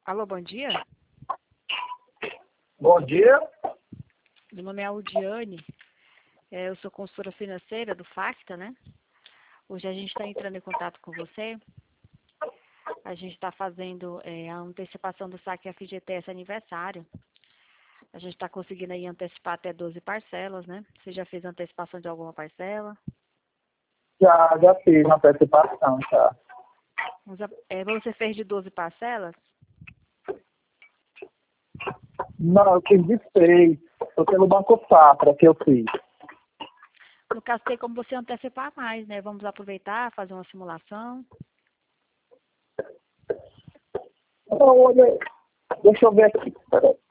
Alô, bom dia. Bom dia. Meu nome é Aldiane. Eu sou consultora financeira do Facta, né? Hoje a gente está entrando em contato com você. A gente está fazendo a antecipação do saque FGTS aniversário. A gente está conseguindo aí antecipar até 12 parcelas, né? Você já fez antecipação de alguma parcela? Já fiz uma participação, tá? Você fez de 12 parcelas? Não, eu fiz de 6. Foi pelo Banco Safra que eu fiz. No caso, tem como você antecipar mais, né? Vamos aproveitar, fazer uma simulação. Olha, deixa eu ver aqui. Peraí.